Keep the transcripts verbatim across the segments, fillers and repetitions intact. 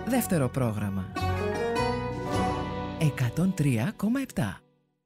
Δεύτερο πρόγραμμα εκατόν τρία κόμμα επτά.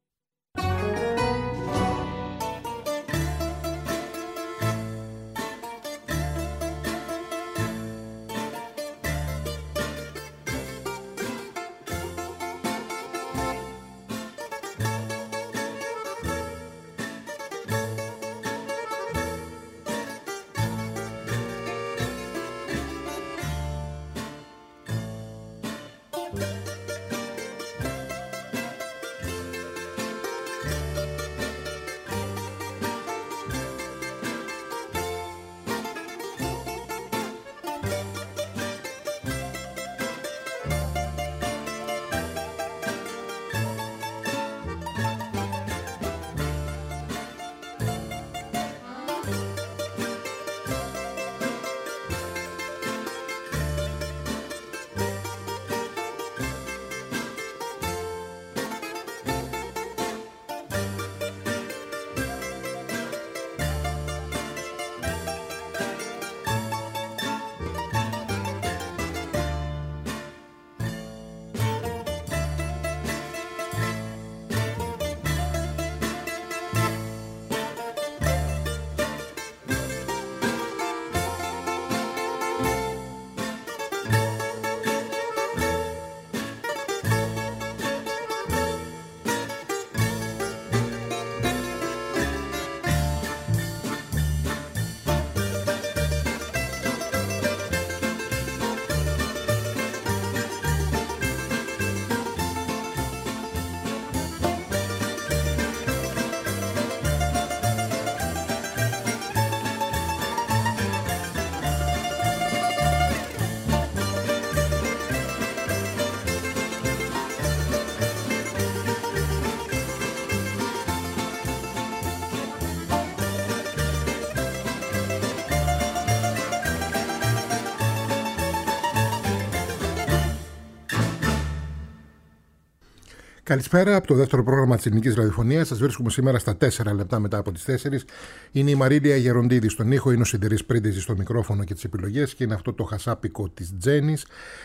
Καλησπέρα από το δεύτερο πρόγραμμα της Ελληνικής Ραδιοφωνίας. Σας βρίσκουμε σήμερα στα τέσσερα λεπτά μετά από τις τέσσερις. Είναι η Μαρίλια Γεροντίδη στον ήχο, είναι ο Σιδηρής Πρίντεζης στο μικρόφωνο και τις επιλογές και είναι αυτό το χασάπικο της Τζέννης.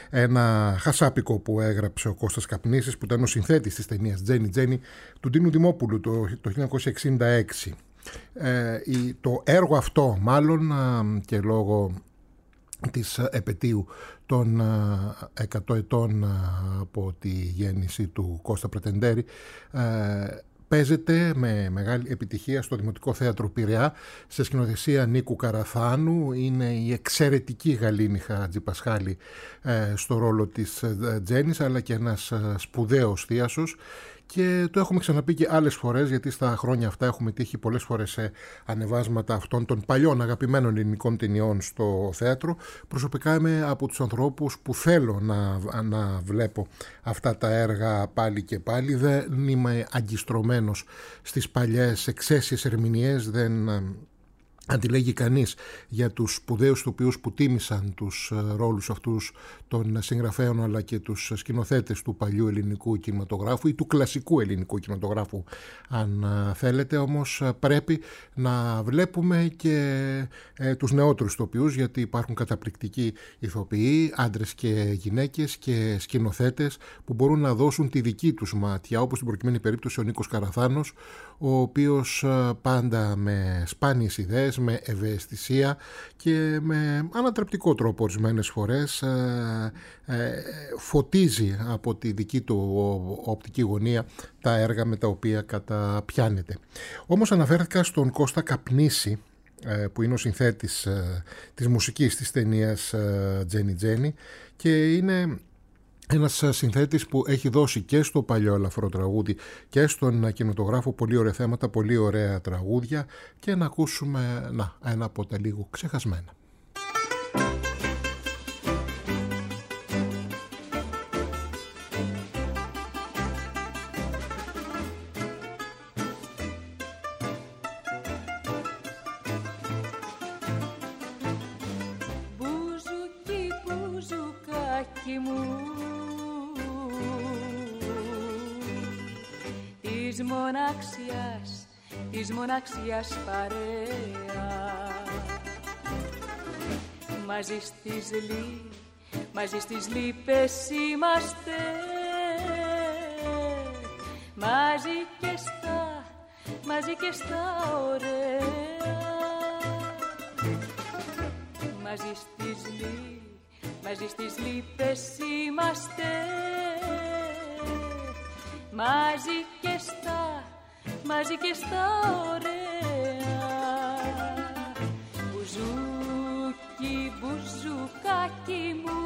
Ένα χασάπικο που έγραψε ο Κώστας Καπνίσης, που ήταν ο συνθέτης της ταινίας Τζέννη Τζέννη του Ντίνου Δημόπουλου το, το χίλια εννιακόσια εξήντα έξι. Ε, το έργο αυτό μάλλον και λόγω της επετείου των εκατό ετών από τη γέννηση του Κώστα Πρετεντέρη παίζεται με μεγάλη επιτυχία στο Δημοτικό Θέατρο Πειραιά σε σκηνοθεσία Νίκου Καραθάνου. Είναι η εξαιρετική Γαλήνη Χατζηπασχάλη στο ρόλο της Τζέννης, αλλά και ένας σπουδαίος θίασος. Και το έχουμε ξαναπεί και άλλες φορές, γιατί στα χρόνια αυτά έχουμε τύχει πολλές φορές σε ανεβάσματα αυτών των παλιών αγαπημένων ελληνικών ταινιών στο θέατρο. Προσωπικά είμαι από τους ανθρώπους που θέλω να, να βλέπω αυτά τα έργα πάλι και πάλι. Δεν είμαι αγκιστρωμένος στις παλιές εξαίσιες ερμηνείες, δεν αντιλέγει κανείς για τους σπουδαίους ηθοποιούς που τίμησαν τους ρόλους αυτούς των συγγραφέων αλλά και τους σκηνοθέτες του παλιού ελληνικού κινηματογράφου ή του κλασικού ελληνικού κινηματογράφου αν θέλετε. Όμως πρέπει να βλέπουμε και ε, τους νεότερους ηθοποιούς, γιατί υπάρχουν καταπληκτικοί ηθοποιοί, άντρες και γυναίκες και σκηνοθέτες που μπορούν να δώσουν τη δική τους μάτια, όπως στην προκειμένη περίπτωση ο Νίκος Καραθάνος, ο οποίος πάντα με σπάνιες ιδέες, με ευαισθησία και με ανατρεπτικό τρόπο ορισμένες φορές ε, ε, φωτίζει από τη δική του οπτική γωνία τα έργα με τα οποία καταπιάνεται. Όμως αναφέρθηκα στον Κώστα Καπνίση, ε, που είναι ο συνθέτης ε, της μουσικής της ταινίας ε, Τζέννη Τζέννη, και είναι ένας συνθέτης που έχει δώσει και στο παλιό ελαφρό τραγούδι και στον κινηματογράφο πολύ ωραία θέματα, πολύ ωραία τραγούδια, και να ακούσουμε να, ένα από τα λίγο ξεχασμένα. Μπουζουκί, μπουζουκάκι μου, της μοναξιάς, της μοναξιάς παρέα, μαζί στη ζλή, μαζί στις λύπες είμαστε, μαζί και στα, μαζί και στα ωραία, μαζί στις λύπες, μαζί στις λύπες είμαστε, μαζί και στα, μαζί και στα ωραία. Μπουζούκι, μπουζουκάκι μου,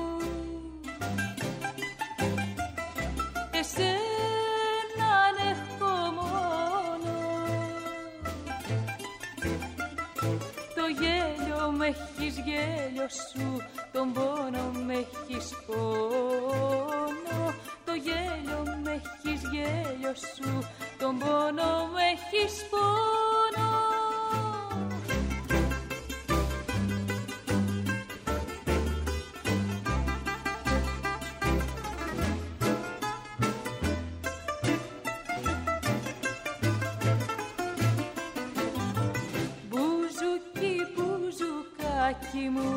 εσένα έχω μόνο, το γέλιο με έχεις γέλιο σου, τον πόνο με έχεις πόνο, το γέλιο με έχεις γέλιο σου, τον πόνο με έχεις πόνο. Μπουζουκί, μπουζουκάκι μου,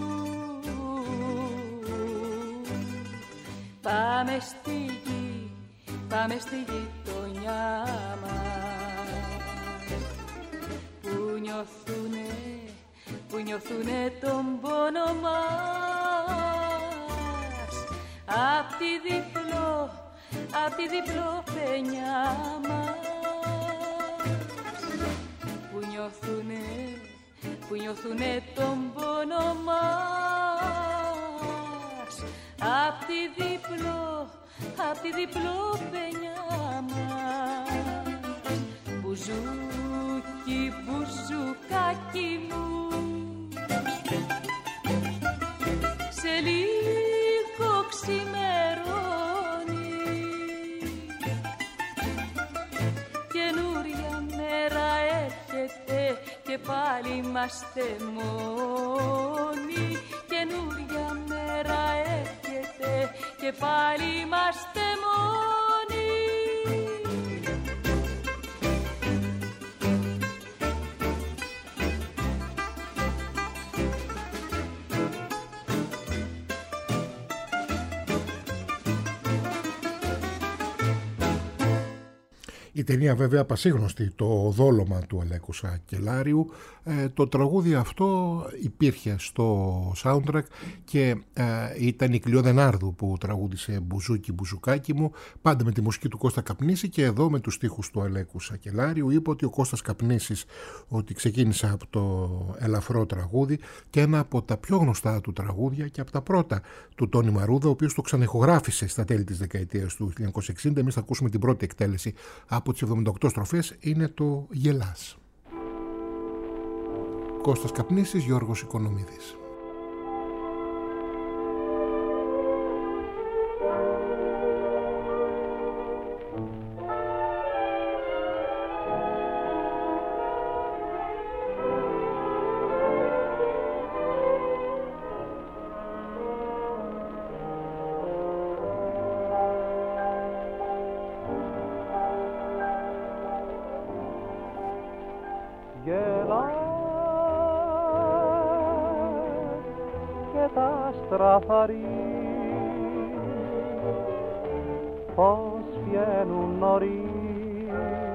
πάμε στη γη, πάμε στη γειτονιά μας, που νιώθουνε, που νιώθουνε τον πόνο μας, απ' τη διπλό, απ' τη διπλό παινιά μας, που νιώθουνε, που νιώθουνε τον πόνο μας, απ' τη διπλό, απ' τη διπλό παινιά μας. Μπουζούκι, μπουζουκάκι μου, σε λίγο ξημερώνει, καινούρια μέρα έρχεται και πάλι είμαστε μόνοι, καινούρια μέρα έρχεται και πάλι είμαστε μόνοι. Η ταινία βέβαια πασίγνωστη, το δόλωμα του Αλέκου Σακελάριου. Ε, το τραγούδι αυτό υπήρχε στο soundtrack και ε, ήταν η Κλειό Δενάρδου που τραγούδισε «Μπουζούκι, μπουζουκάκι μου», πάντα με τη μουσική του Κώστα Καπνίση, και εδώ με τους στίχους του Αλέκου Σακελάριου. Είπε ότι ο Κώστας Καπνίσης ότι ξεκίνησε από το ελαφρό τραγούδι και ένα από τα πιο γνωστά του τραγούδια και από τα πρώτα του Τόνι Μαρούδα, ο οποίος το ξανεχογράφησε στα τέλη της δεκαετίας του χίλια εννιακόσια εξήντα. Εμείς θα ακούσουμε την πρώτη εκτέλεση από τις εβδομήντα οκτώ στροφές, είναι το «Γελάς». Κώστας Καπνίσης, Γιώργος Οικονομίδης. Πως βγαίνουν νωρίς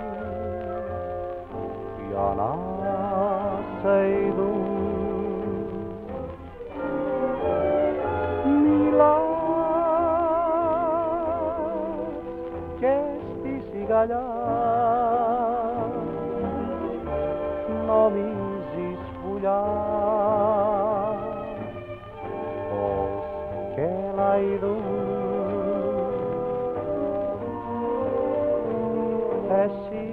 για να σε ειδούν, μιλάς και στη σιγαλιά νομίζεις πουλιά πως και να ειδούν. Εσύ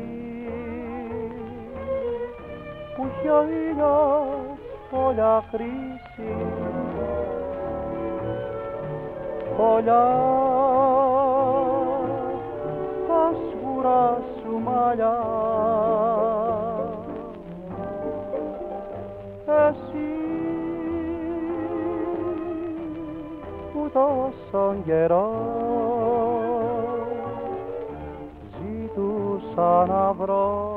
που έχει ο ήλιος πολλά χρήση, πολλά τα σγουρά σου μαλλιά, εσύ που τόσον καιρό σαν να βρω,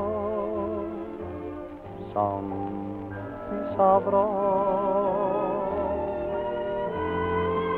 σαν θησαυρό.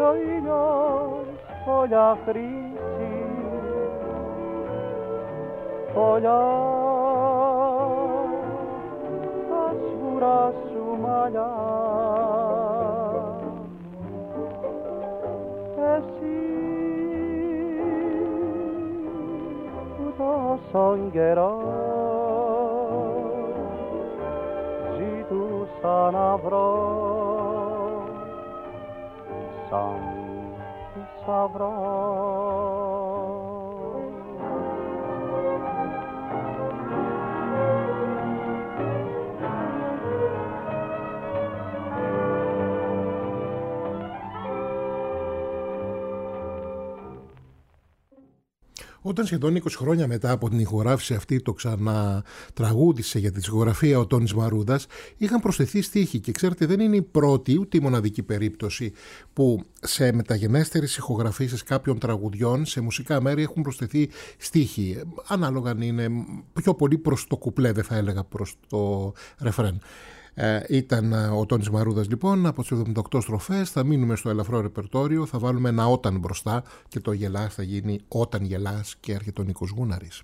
ο ήλιος φωλιά χρήση, φωλιά τα σγουρά σου μαλλιά. Εσύ που τόσον καιρό ζητούσα να βρω σαν θησαυρό. Όταν σχεδόν είκοσι χρόνια μετά από την ηχογράφηση αυτή το ξανατραγούδισε για τη δισκογραφία ο Τόνης Μαρούδας, είχαν προσθεθεί στίχοι και ξέρετε δεν είναι η πρώτη ούτε η μοναδική περίπτωση που σε μεταγενέστερες ηχογραφήσεις κάποιων τραγουδιών σε μουσικά μέρη έχουν προσθεθεί στίχοι. Ανάλογα αν είναι πιο πολύ προς το κουπλέ, δεν θα έλεγα προς το ρεφρέν. Ε, ήταν ο Τόνης Μαρούδας λοιπόν από τις εβδομήντα οκτώ στροφές. Θα μείνουμε στο ελαφρό ρεπερτόριο, θα βάλουμε ένα όταν μπροστά και το γελάς θα γίνει όταν γελάς και έρχεται ο Νίκος Γούναρης.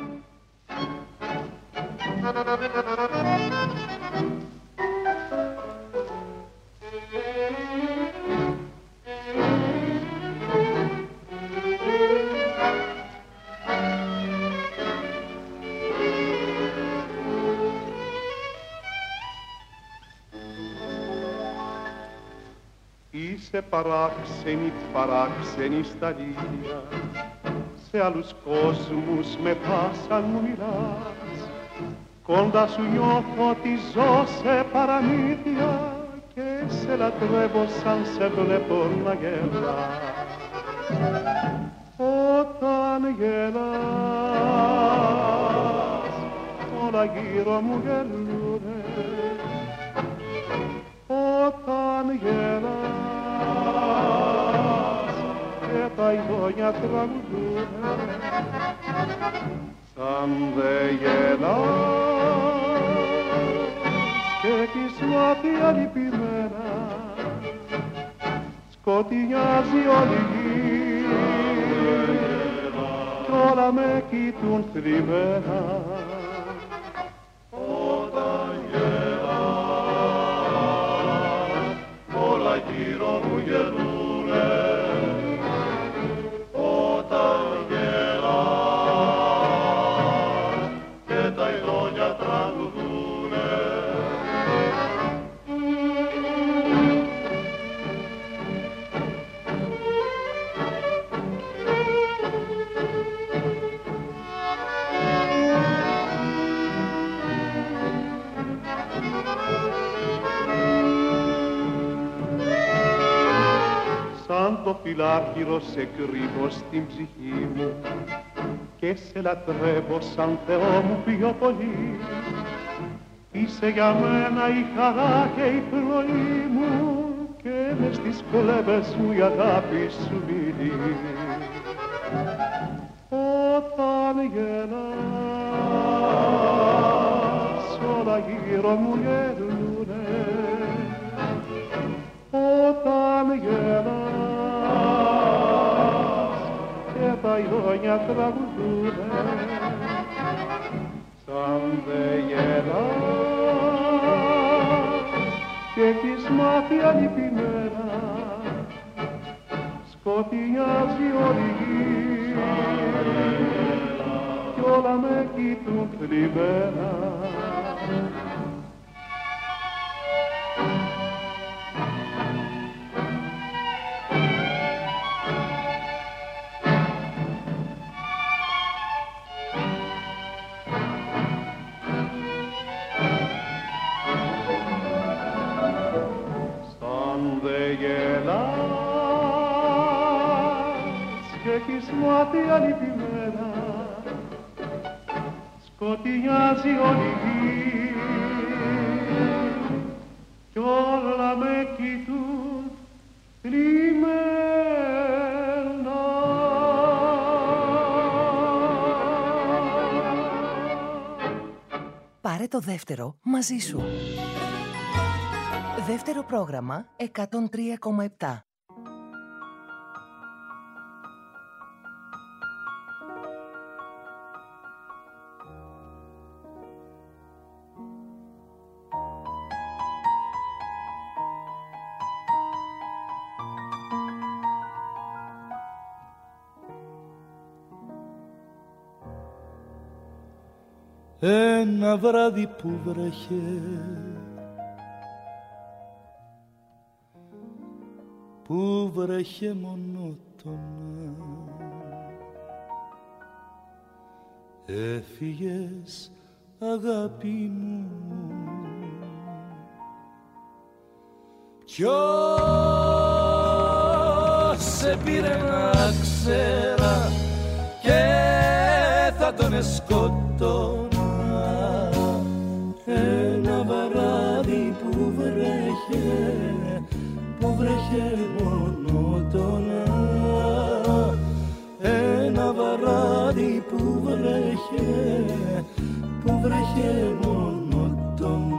Είσαι παράξενη, παράξενη στα λίλια, σε άλλους κόσμους με πάσα μου μιλάς. Κοντά σου νιώθω ότι ζω σε παραμύθια και σε λατρεύω σαν σε βλέπω να γελάς. Όταν γελάς όλα γύρω μου γελούνε. Όταν γελάς και τα ειδόνια τραγουδούνε. Σαν δε γελάς και έχεις μάτια λυπημένα, σκοτεινιάζει όλη γη κι όλα με κοιτούν θλιμμένα. Γύρω μου γελούνε όταν γελάς και τα ειδόνια τραγουδούνε. Σαν το φυλάρχυρο σε κρύβω στην ψυχή μου και σε λατρεύω σαν Θεό μου πιο πολύ. Είσαι για μένα η χαρά και η πνοή μου και μες στις κλέβες μου η αγάπη σου μιλεί. Όταν γελάς όλα γύρω μου γελούνε. Όταν γελάς και τα ειδόνια τραγουδούνε. Σαν δε γελάς και έχεις μάτια λυπημένα, σκοτεινιάζει όλη γη κι όλα με κοιτούν θλιμμένα. Έχεις μάτια λυπημένα, σκοτεινιάζει όλη γη κι όλα με κοιτούν θλιμμένα. Πάρε το δεύτερο μαζί σου. Δεύτερο πρόγραμμα εκατόν τρία κόμμα επτά. ένα βράδυ που βρέχε, που βρέχε μονότονα, έφυγες αγάπη μου. Ποιος σε πήρε να ξέρα και θα τον σκότωνα, ένα βράδυ που βρέχε, που βρέχε μονότονα, ένα βράδυ που βρέχε, που βρέχε μονότονα.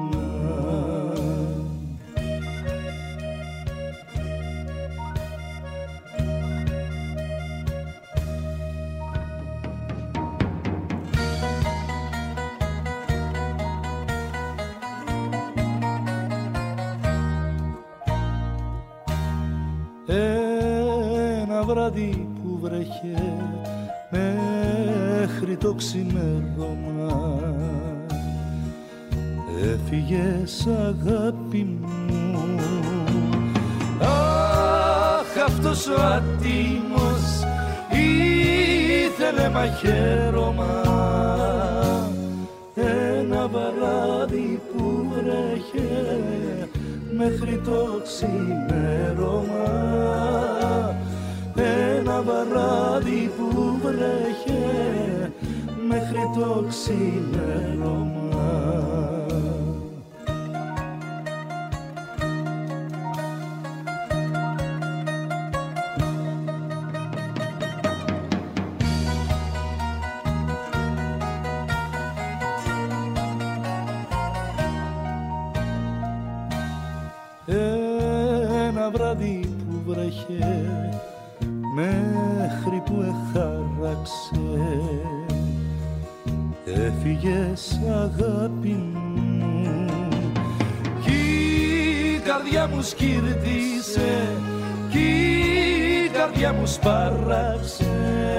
Ένα βράδυ που βρέχε μέχρι το ξημέρωμα, έφυγες αγάπη μου. Αχ, αυτός ο ατίμος ήθελε μαχαίρωμα, ένα βράδυ που βρέχε μέχρι το ξημέρωμα, ένα βράδυ που βρέχε μέχρι το ξημέρωμα. Ένα βράδυ που βρέχε μέχρι που εχάραξε, έφυγες αγάπη μου. Κι η καρδιά μου σκύρτησε, κι η καρδιά μου σπάραξε,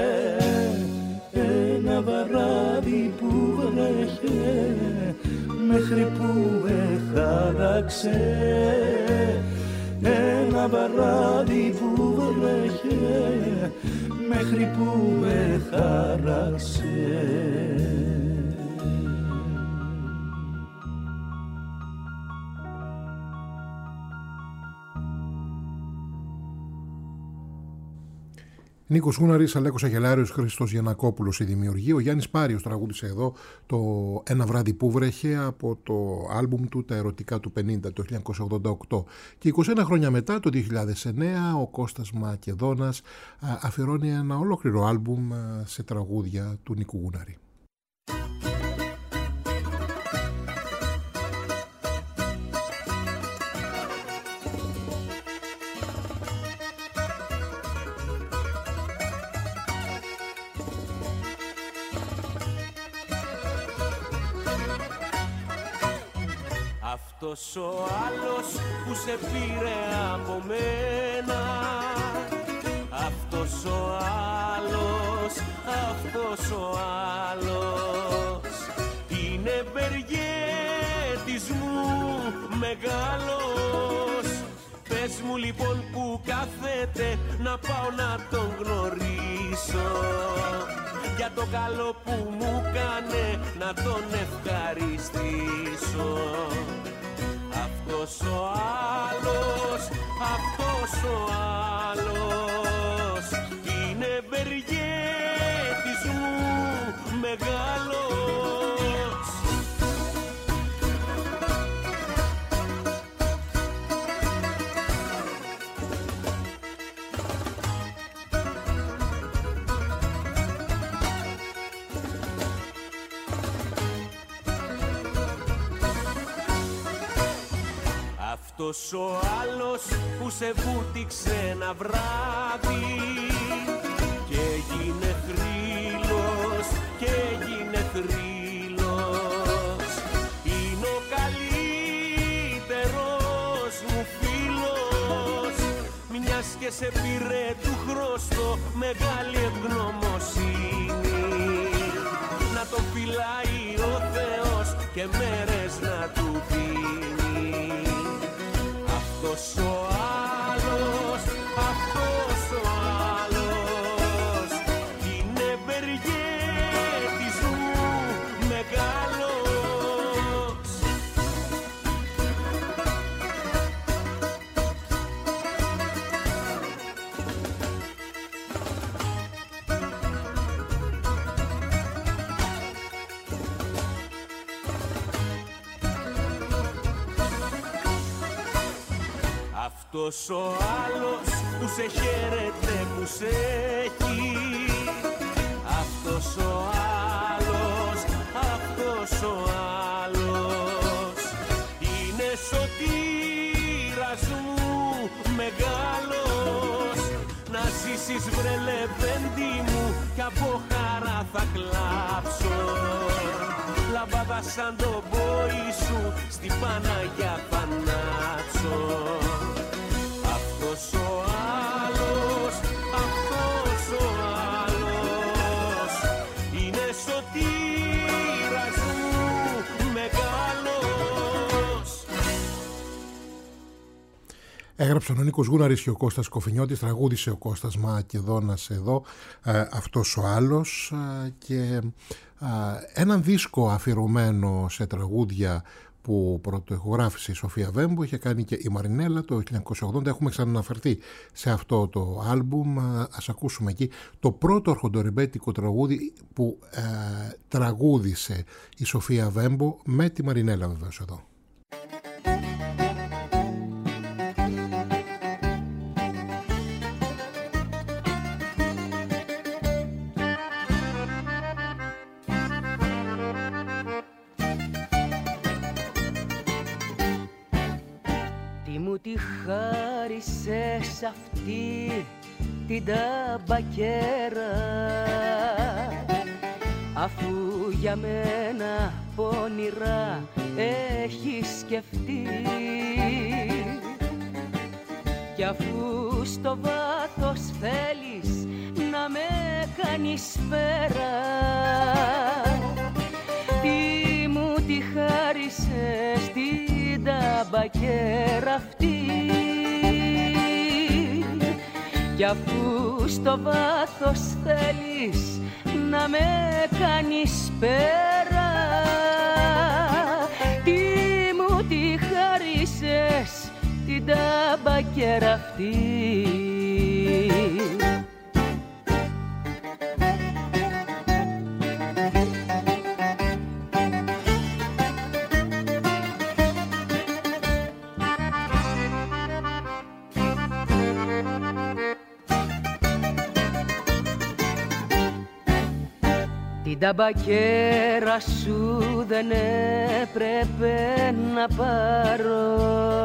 ένα βράδυ που βρέχε μέχρι που εχάραξε, ένα βράδυ που βρέχε μέχρι που εχάραξε. Νίκος Γούναρης, Αλέκος Αγελάριος, Χριστός Γιαννακόπουλος η δημιουργή. Ο Γιάννης Πάριος τραγούδισε εδώ το «Ένα βράδυ που βρέχε» από το άλμπουμ του «Τα ερωτικά του πενήντα» το χίλια εννιακόσια ογδόντα οκτώ. Και είκοσι ένα χρόνια μετά, το δύο χιλιάδες εννέα, ο Κώστας Μακεδόνας αφιερώνει ένα ολόκληρο άλμπουμ σε τραγούδια του Νίκου Γούναρη. Αυτός ο άλλος που σε πήρε από μένα, αυτός ο άλλος, αυτός ο άλλος είναι μπεργέτης μου μεγάλος. Πες μου λοιπόν που κάθεται να πάω να τον γνωρίσω, για το καλό που μου κάνε να τον ευχαριστήσω. Αυτός ο άλλος, αυτός ο άλλος είναι μπεργέτης μου μεγάλος. Αυτός ο άλλος που σε βούτυξε ένα βράδυ και έγινε θρύλος, και έγινε θρύλος, είναι ο καλύτερος μου φίλος, μιας και σε πήρε του χρωστό μεγάλη ευγνωμοσύνη, να τον φυλάει ο Θεός και μέρες να του δίνει. Αυτός ο άλλος, αυτός ο άλλος είναι βεργέτης μου μεγάλος. Αυτός ο άλλος που σε χαίρεται, που σε έχει. Αυτός ο άλλος, αυτός ο άλλος είναι σωτήρας μου μεγάλος. Να ζήσεις βρε λεβέντη μου κι από χαρά θα κλάψω. Λαμπάδα σαν το μπόι σου στην Παναγιά θα ανάψω. Αυτός ο άλλος, αυτός ο άλλος είναι σωτήρας μου μεγάλος. Έγραψαν ο Νίκος Γούναρης και ο Κώστας Κοφινιώτης, τραγούδισε ο Κώστας Μακεδόνας εδώ, ε, αυτός ο άλλος, ε, και ε, έναν δίσκο αφιερωμένο σε τραγούδια που πρωτοεχογράφησε η Σοφία Βέμπο, είχε κάνει και η Μαρινέλα το χίλια εννιακόσια ογδόντα. Έχουμε ξαναναφερθεί σε αυτό το άλμπουμ. Ας ακούσουμε εκεί το πρώτο αρχοντορεμπέτικο τραγούδι που ε, τραγούδισε η Σοφία Βέμπο με τη Μαρινέλα βεβαίως εδώ. Τη χάρισες αυτή την ταμπακέρα, αφού για μένα πονηρά έχεις σκεφτεί, κι αφού στο βάθος θέλεις να με κάνεις πέρα, τι μου τη χάρισες την ταμπακέρα αυτή, κι αφού στο βάθος θέλεις να με κάνεις πέρα, τι μου τη χάρισες την ταμπακέρα αυτή. Την ταμπακέρα σου δεν έπρεπε να πάρω,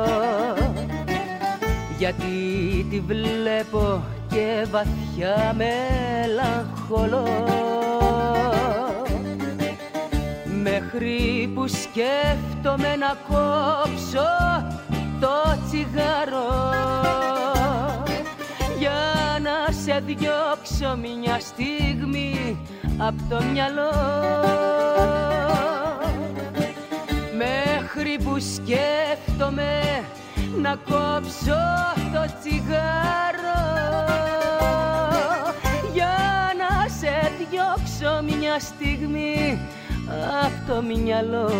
γιατί τη βλέπω και βαθιά μελαγχολώ, μέχρι που σκέφτομαι να κόψω το τσιγάρο, για να σε διώξω μια στιγμή απ' το μυαλό, μέχρι που σκέφτομαι να κόψω το τσιγάρο, για να σε διώξω μια στιγμή απ' το μυαλό.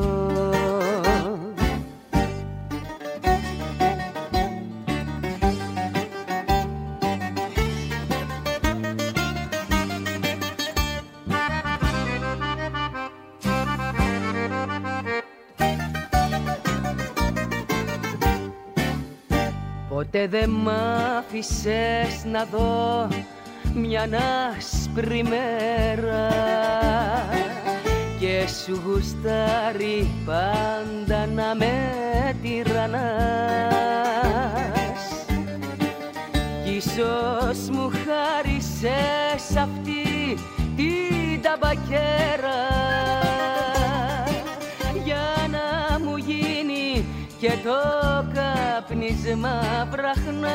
Ποτέ δεν μ' άφησες να δω μια άσπρη μέρα, και σου γουστάρει πάντα να με τυραννάς, κι ίσως μου χάρισες αυτή την ταμπακέρα, για να μου γίνει και το καπνίσμα βραχνάς,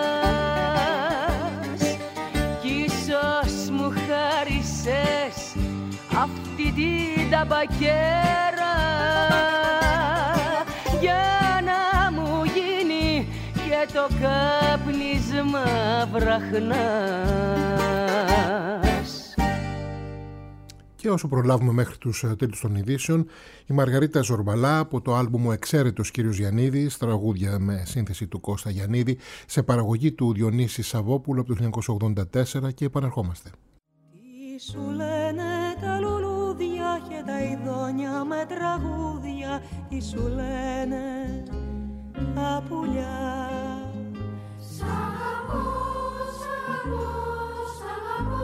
κι ίσως μου χάρισες αυτή την ταμπακέρα, για να μου γίνει και το κάπνισμα βραχνάς. Και όσο προλάβουμε μέχρι τους τίτλους των ειδήσεων, η Μαργαρίτα Ζορμπαλά από το άλμπουμ «Ο Εξαίρετος Κύριος Γιαννίδης», τραγούδια με σύνθεση του Κώστα Γιαννίδη, σε παραγωγή του Διονύση Σαββόπουλου από το χίλια εννιακόσια ογδόντα τέσσερα, και επαναρχόμαστε. Τι σου λένε τα λουλούδια και τα ειδόνια με τραγούδια, τι σου λένε τα πουλιά. Σ' αγαπώ, σ' αγαπώ, σ' αγαπώ.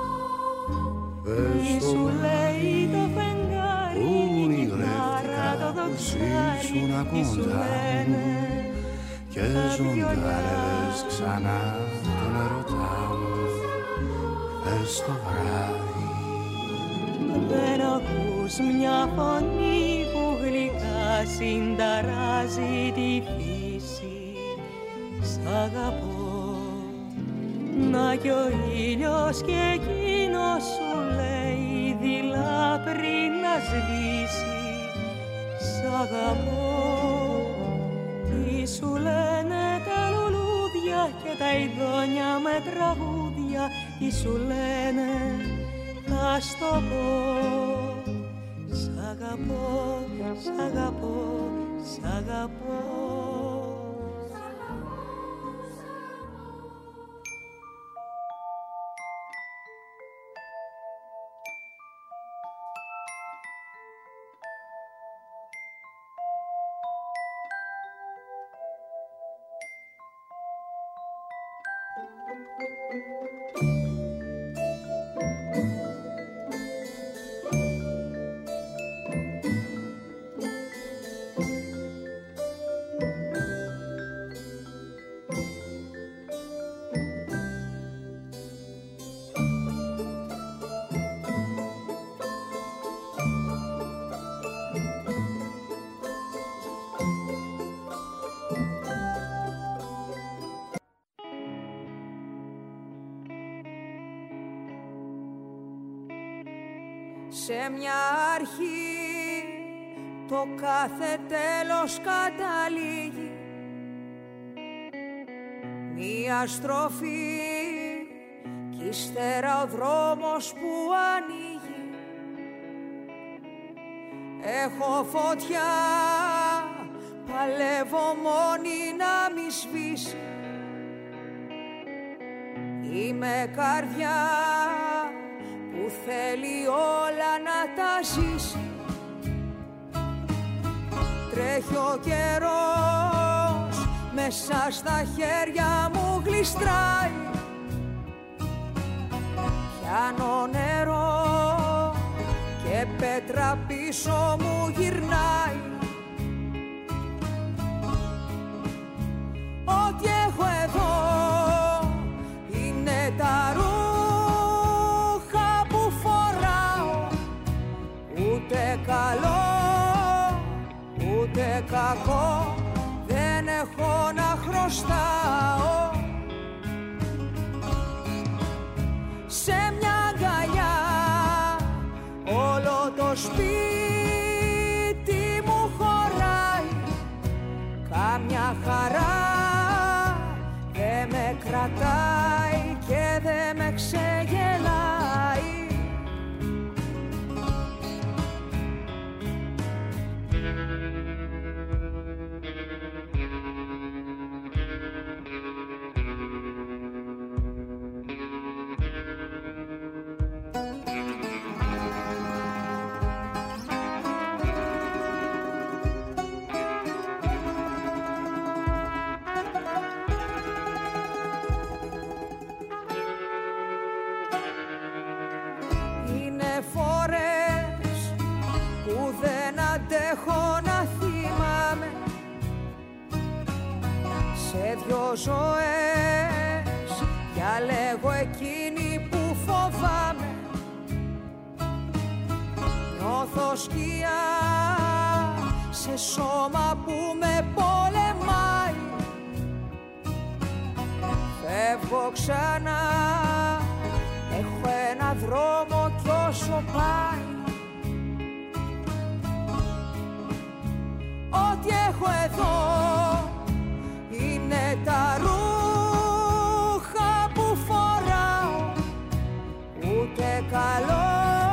Τι σου λέει το φεγγάρι, η κιθάρα, το δοξάρι, τι σου λένε και ζωντάρες ξανά τον ερωτά μου χθες το βράδυ. Δεν ακούς μια φωνή που γλυκά συνταράζει τη φύση. Σ' αγαπώ, να κι ο ήλιος και εκείνος σου λέει δειλά πριν να σβήσει. Σ' αγαπώ, τι σου λένε τα λουλούδια και τα ειδόνια με τραγούδια, τι σου λένε, θα στο πω. Σ' αγαπώ, σ' αγαπώ, σ' αγαπώ. Σε μια αρχή το κάθε τέλος καταλήγει, μια στροφή κι ύστερα ο δρόμος που ανοίγει. Έχω φωτιά, παλεύω μόνη να μη σβήσει. Είμαι καρδιά που θέλει όλα να τα ζήσει. Τρέχει ο καιρός, μέσα στα χέρια μου γλιστράει. Πιάνω νερό και πέτρα πίσω μου γυρνάει. Ό,τι έχω εδώ είναι τα ρούχα που φοράω. Ούτε καλό, ούτε κακό δεν έχω να χρωστάω. Σε μια αγκαλιά όλο το σπίτι μου χωράει. Κάμια χαρά δεν με κρατάει και δεν με ξεγελάει. Φορές που δεν αντέχω να θυμάμαι, σε δυο ζωές διαλέγω εκείνη που φοβάμαι. Νιώθω σκιά σε σώμα που με πολεμάει. Φεύγω ξανά, έχω ένα δρόμο κι όσο πάει έχω εδώ είναι τα ρούχα που φοράω, ούτε καλό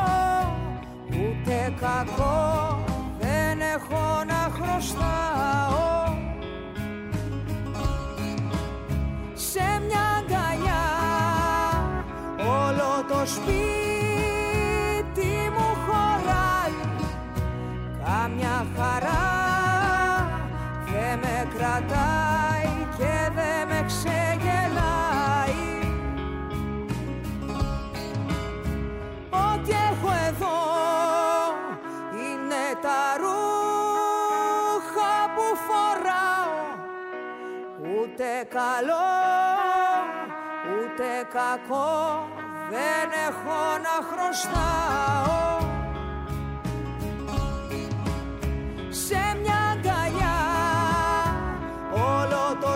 ούτε κακό δεν έχω να χρωστάω. Σε μια αγκαλιά όλο το σπίτι μου χωράει, καμιά χαρά δεν με κρατάει και δεν με ξεγελάει. Ό,τι έχω εδώ είναι τα ρούχα που φοράω, ούτε καλό ούτε κακό δεν έχω να χρωστάω. Σε μια αγκαλιά όλο το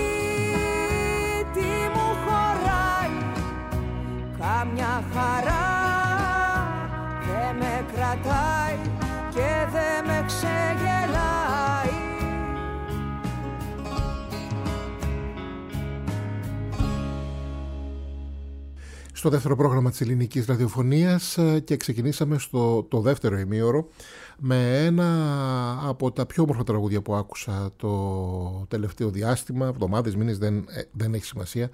σπίτι μου χωράει, καμιά χαρά δεν με κρατάει και δεν με ξεγελάει. Στο δεύτερο πρόγραμμα της ελληνικής ραδιοφωνίας και ξεκινήσαμε στο το δεύτερο ημίωρο με ένα από τα πιο όμορφα τραγούδια που άκουσα το τελευταίο διάστημα, εβδομάδες, μήνες, δεν, δεν έχει σημασία.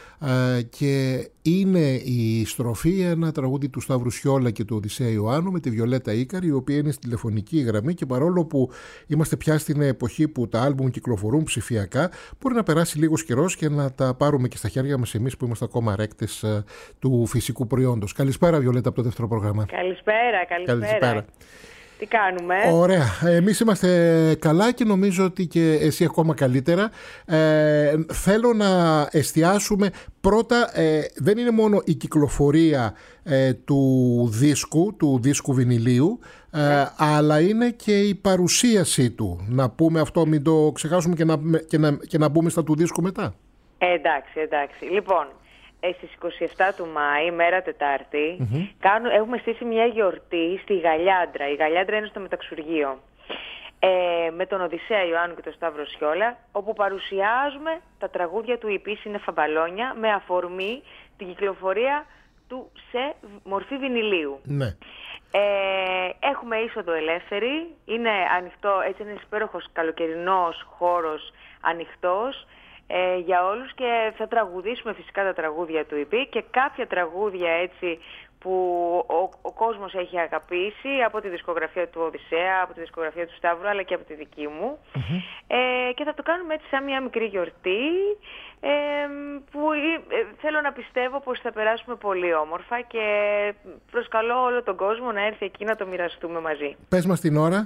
Και είναι η στροφή, ένα τραγούδι του Σταύρου Σιόλα και του Οδυσσέα Ιωάννου με τη Βιολέτα Ίκαρη, η οποία είναι στη τηλεφωνική γραμμή, και παρόλο που είμαστε πια στην εποχή που τα άλμπουμ κυκλοφορούν ψηφιακά, μπορεί να περάσει λίγος καιρός και να τα πάρουμε και στα χέρια μας εμείς που είμαστε ακόμα ρέκτες του φυσικού προϊόντος. Καλησπέρα, Βιολέτα, από το δεύτερο πρόγραμμα. Καλησπέρα, καλησπέρα. Καλησπέρα. Τι κάνουμε? Ωραία. Εμείς είμαστε καλά και νομίζω ότι και εσύ ακόμα καλύτερα. Ε, θέλω να εστιάσουμε πρώτα, ε, δεν είναι μόνο η κυκλοφορία ε, του δίσκου, του δίσκου βινιλίου, ε, ναι. αλλά είναι και η παρουσίασή του. Να πούμε αυτό, μην το ξεχάσουμε και να, και να, και να μπούμε στα του δίσκου μετά. Ε, εντάξει, εντάξει. Λοιπόν, στις είκοσι επτά του Μάη, μέρα Τετάρτη, mm-hmm. κάνουν, έχουμε στήσει μια γιορτή στη Γαλιάντρα. Η Γαλιάντρα είναι στο Μεταξουργείο. Ε, με τον Οδυσσέα Ιωάννου και τον Σταύρο Σιόλα, όπου παρουσιάζουμε τα τραγούδια του ι πι Σύννεφα Μπαλόνια με αφορμή την κυκλοφορία του σε μορφή βινιλίου. Ναι. Ε, έχουμε είσοδο ελεύθερη, είναι ανοιχτό, έτσι είναι ένας υπέροχος καλοκαιρινός χώρος ανοιχτός ε, για όλους, και θα τραγουδήσουμε φυσικά τα τραγούδια του ι πι και κάποια τραγούδια έτσι που ο, ο κόσμος έχει αγαπήσει από τη δισκογραφία του Οδυσσέα, από τη δισκογραφία του Σταύρου, αλλά και από τη δική μου. Mm-hmm. Ε, και θα το κάνουμε έτσι σαν μια μικρή γιορτή, ε, που ε, θέλω να πιστεύω πως θα περάσουμε πολύ όμορφα, και προσκαλώ όλο τον κόσμο να έρθει εκεί να το μοιραστούμε μαζί. Πες μας την ώρα.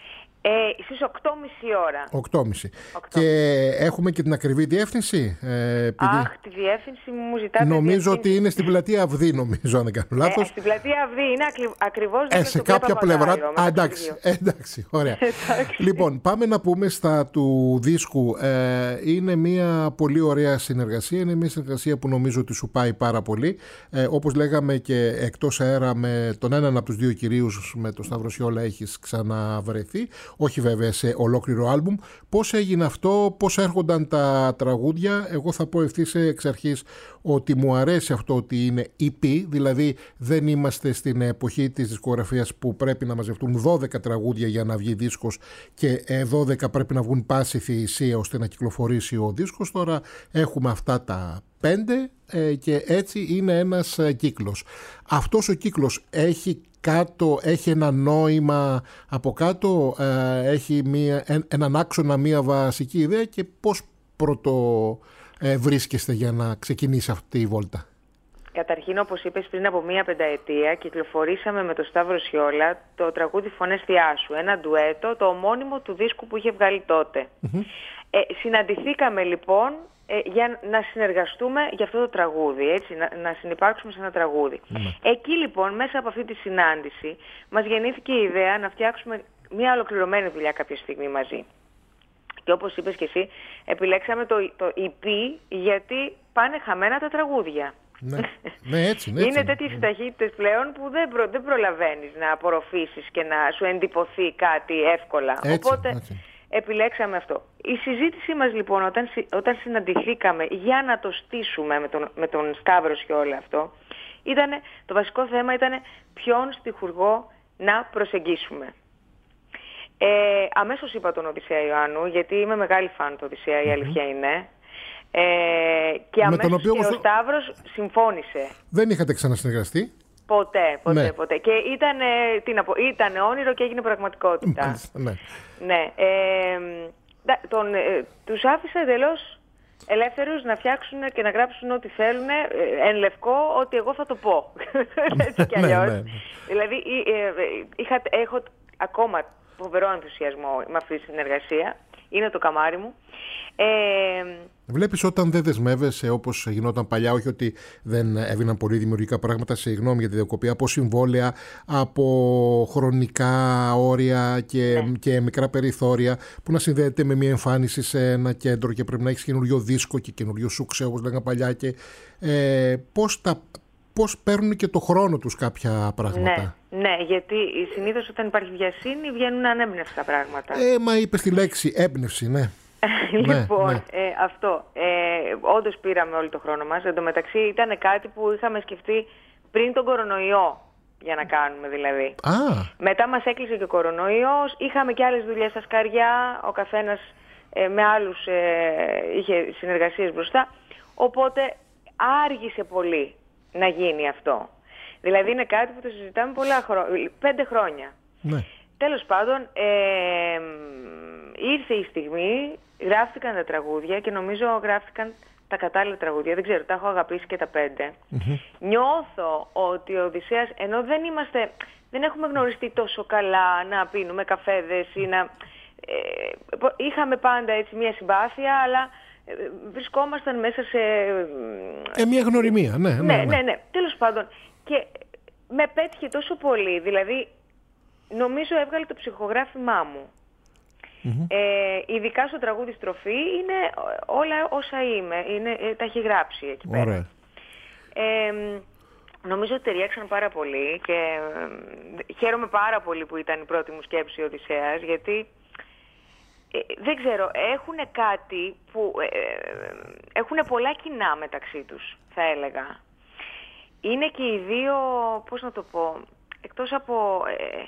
Ε, στις οκτώ και μισή ώρα. οκτώ και μισή. Και έχουμε και την ακριβή διεύθυνση. Ε, επειδή... Αχ, τη διεύθυνση μου ζητάτε. Νομίζω ότι είναι στην πλατεία Αυγή, νομίζω, αν δεν κάνω λάθος. Ε, στην πλατεία Αυγή, είναι ακρι... ακριβώς ε, σε κάποια πλευρά. Α, εντάξει, εντάξει, ωραία. Λοιπόν, πάμε να πούμε στα του δίσκου. Ε, είναι μια πολύ ωραία συνεργασία. Είναι μια συνεργασία που νομίζω ότι σου πάει πάρα πολύ. Ε, όπως λέγαμε και εκτός αέρα, με τον έναν από τους δύο κυρίους, με τον Σταύρο Σιόλα, έχεις ξαναβρεθεί. Όχι βέβαια σε ολόκληρο άλμπουμ. Πώς έγινε αυτό, πώς έρχονταν τα τραγούδια? Εγώ θα πω ευθύς εξ αρχής ότι μου αρέσει αυτό ότι είναι ι πι, δηλαδή δεν είμαστε στην εποχή της δισκογραφίας που πρέπει να μαζευτούν δώδεκα τραγούδια για να βγει δίσκος και δώδεκα πρέπει να βγουν πάση θυσία ώστε να κυκλοφορήσει ο δίσκος. Τώρα έχουμε αυτά τα πέντε και έτσι είναι ένας κύκλος. Αυτός ο κύκλος έχει κάτω, έχει ένα νόημα από κάτω, ε, έχει μία, ε, έναν άξονα, μία βασική ιδέα, και πώς πρώτο ε, βρίσκεστε για να ξεκινήσει αυτή η βόλτα? Καταρχήν, όπως είπες, πριν από μία πενταετία κυκλοφορήσαμε με τον Σταύρο Σιόλα το τραγούδι «Φωνές Θειάσου», ένα ντουέτο, το ομώνυμο του δίσκου που είχε βγάλει τότε. Mm-hmm. Ε, συναντηθήκαμε λοιπόν ε, για να συνεργαστούμε για αυτό το τραγούδι, έτσι, να, να συνυπάρξουμε σε ένα τραγούδι. Mm-hmm. Εκεί λοιπόν, μέσα από αυτή τη συνάντηση, μας γεννήθηκε η ιδέα να φτιάξουμε μια ολοκληρωμένη δουλειά κάποια στιγμή μαζί. Και όπως είπες και εσύ, επιλέξαμε το, το ι πι γιατί πάνε χαμένα τα τραγούδια. Ναι, ναι, έτσι, ναι, είναι τέτοιες ναι. ταχύτητες πλέον που δεν, προ, δεν προλαβαίνεις να απορροφήσεις και να σου εντυπωθεί κάτι εύκολα. Έτσι, Οπότε έτσι. επιλέξαμε αυτό. Η συζήτησή μας λοιπόν όταν, όταν συναντηθήκαμε για να το στήσουμε με τον, με τον Σταύρος και όλο αυτό, ήτανε, το βασικό θέμα ήταν ποιον στιχουργό να προσεγγίσουμε. Ε, αμέσως είπα τον Οδυσσέα Ιωάννου, γιατί είμαι μεγάλη φαν του Οδυσσέα, η αλήθεια είναι. Ε, και αμέσως και ο Σταύρος συμφώνησε. Δεν είχατε ξανασυνεργαστεί? Ποτέ, ποτέ, ναι. ποτέ. Και ήταν, τι να πω, ήταν όνειρο και έγινε πραγματικότητα. Ναι. ναι. Ε, τον, ε, τους άφησα εντελώς ελεύθερους να φτιάξουν και να γράψουν ό,τι θέλουν, ε, εν λευκό, ότι εγώ θα το πω. Έτσι κι αλλιώς. ναι, ναι. Δηλαδή, ε, ε, είχα, έχω ακόμα φοβερό ενθουσιασμό με αυτή τη συνεργασία. Είναι το καμάρι μου. Ε, Βλέπεις όταν δεν δεσμεύεσαι όπως γινόταν παλιά, όχι ότι δεν έβγαιναν πολύ δημιουργικά πράγματα, σε γνώμη για τη διακοπή, από συμβόλαια, από χρονικά όρια και, ναι. και μικρά περιθώρια που να συνδέεται με μια εμφάνιση σε ένα κέντρο και πρέπει να έχεις καινούριο δίσκο και καινούριο σούξε όπως λέγανε παλιά και ε, πώς, τα, πώς παίρνουν και το χρόνο τους κάποια πράγματα. Ναι, ναι, γιατί συνήθως όταν υπάρχει βιασύνη βγαίνουν ανέμπνευστα πράγματα. Ε, μα είπες τη λέξη έμπνευση, ναι. λοιπόν, ναι, ναι. Ε, αυτό. Ε, όντως πήραμε όλο το χρόνο μας. Εν τω μεταξύ ήταν κάτι που είχαμε σκεφτεί πριν τον κορονοϊό για να κάνουμε δηλαδή. Α. Μετά μας έκλεισε και ο κορονοϊός. Είχαμε και άλλες δουλειές στα σκαριά. Ο καθένας ε, με άλλους ε, είχε συνεργασίες μπροστά. Οπότε άργησε πολύ να γίνει αυτό. Δηλαδή είναι κάτι που το συζητάμε πολλά χρόνια. Πέντε χρόνια. Ναι. Τέλος πάντων, ε, ήρθε η στιγμή, γράφτηκαν τα τραγούδια και νομίζω γράφτηκαν τα κατάλληλα τραγούδια. Δεν ξέρω, τα έχω αγαπήσει και τα πέντε. Mm-hmm. Νιώθω ότι ο Οδυσσέας, ενώ δεν είμαστε, δεν έχουμε γνωριστεί τόσο καλά να πίνουμε καφέδες ή να... Ε, είχαμε πάντα έτσι μια συμπάθεια, αλλά ε, βρισκόμασταν μέσα σε... Ε, μια γνωριμία, ναι. Ναι, ναι, ναι, ναι, ναι. Τέλος πάντων, και με πέτυχε τόσο πολύ, δηλαδή... Νομίζω έβγαλε το ψυχογράφημά μου. Mm-hmm. Ε, ειδικά στο τραγούδι Στροφή είναι όλα όσα είμαι. Είναι, ε, τα έχει γράψει εκεί πέρα. Ωραία. Ε, νομίζω ότι ταιριάξαν πάρα πολύ και ε, χαίρομαι πάρα πολύ που ήταν η πρώτη μου σκέψη ο Οδυσσέας, γιατί ε, δεν ξέρω, έχουν κάτι που ε, έχουν πολλά κοινά μεταξύ τους, θα έλεγα. Είναι και οι δύο, πώς να το πω, εκτός από... Ε,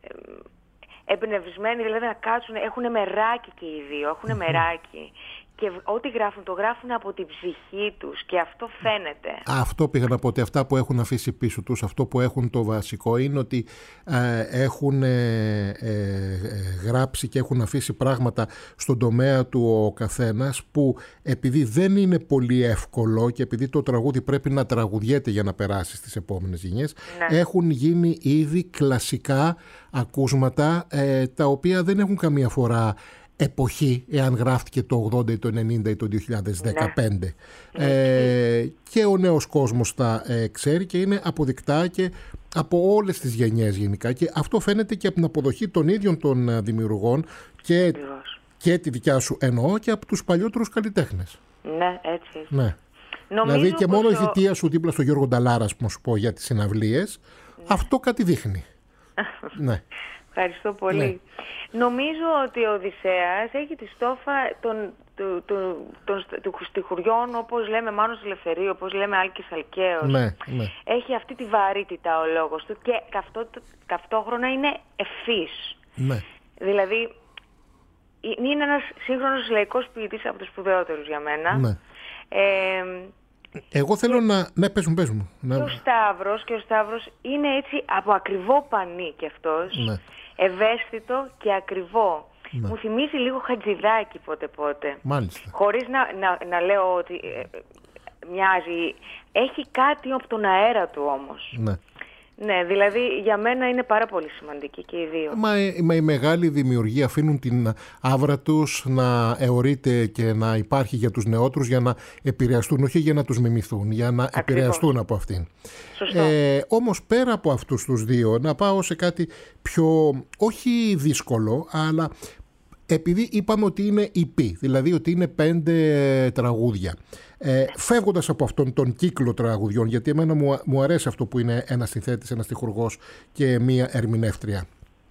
εμπνευσμένοι, δηλαδή να κάτσουν, έχουν μεράκι και οι δύο, έχουν μεράκι και ό,τι γράφουν το γράφουν από την ψυχή τους και αυτό φαίνεται. Αυτό πήγα να πω, ότι αυτά που έχουν αφήσει πίσω τους, αυτό που έχουν το βασικό είναι ότι ε, έχουν ε, ε, γράψει και έχουν αφήσει πράγματα στον τομέα του ο καθένας που επειδή δεν είναι πολύ εύκολο και επειδή το τραγούδι πρέπει να τραγουδιέται για να περάσει στις επόμενες γενιές, ναι. έχουν γίνει ήδη κλασικά ακούσματα ε, τα οποία δεν έχουν καμία φορά εποχή, εάν γράφτηκε το ογδόντα ή το ενενήντα ή το δύο χιλιάδες δεκαπέντε. Ναι. Ε, και ο νέος κόσμος τα ε, ξέρει και είναι αποδεικτά και από όλες τις γενιές γενικά. Και αυτό φαίνεται και από την αποδοχή των ίδιων των δημιουργών και, και τη δικιά σου εννοώ και από τους παλιότερους καλλιτέχνες. Ναι, έτσι. Ναι. Δηλαδή και μόνο η θητεία σου δίπλα στο Γιώργο Νταλάρα, που σου πω, για τις συναυλίες, ναι. αυτό κάτι δείχνει. ναι. Ευχαριστώ πολύ. Ναι. Νομίζω ότι ο Οδυσσέας έχει τη στόφα των, του, του, των, του στιχουριών, όπως λέμε Μάνος Ελευθερίου, όπως λέμε Άλκης Αλκαίος. Ναι, ναι. Έχει αυτή τη βαρύτητα ο λόγος του και αυτό, ταυτόχρονα είναι ευθύς. Ναι. Δηλαδή είναι ένας σύγχρονος λαϊκός ποιητής από τους σπουδαιότερους για μένα. Ναι. Ε, Εγώ θέλω και... να... Ναι, πες μου, πες μου. Και ο Σταύρος, και ο Σταύρος είναι έτσι από ακριβό πανί κι αυτός. Ναι. Ευαίσθητο και ακριβό. Ναι. Μου θυμίζει λίγο Χατζηδάκι πότε πότε. Μάλιστα. Χωρίς να, να, να λέω ότι ε, μοιάζει. Έχει κάτι από τον αέρα του όμως. Ναι. Ναι, δηλαδή για μένα είναι πάρα πολύ σημαντική και οι δύο. Μα, μα οι μεγάλοι δημιουργοί αφήνουν την άβρα τους να αιωρείται και να υπάρχει για τους νεότερους για να επηρεαστούν, όχι για να τους μιμηθούν, για να Ακριβώς. επηρεαστούν από αυτήν. Σωστό. Ε, όμως πέρα από αυτούς τους δύο, να πάω σε κάτι πιο, όχι δύσκολο, αλλά επειδή είπαμε ότι είναι ι πι, δηλαδή ότι είναι πέντε τραγούδια. Ε, φεύγοντας από αυτόν τον κύκλο τραγουδιών, γιατί εμένα μου, μου αρέσει αυτό που είναι ένας συνθέτης, ένας στιχουργός και μία ερμηνεύτρια.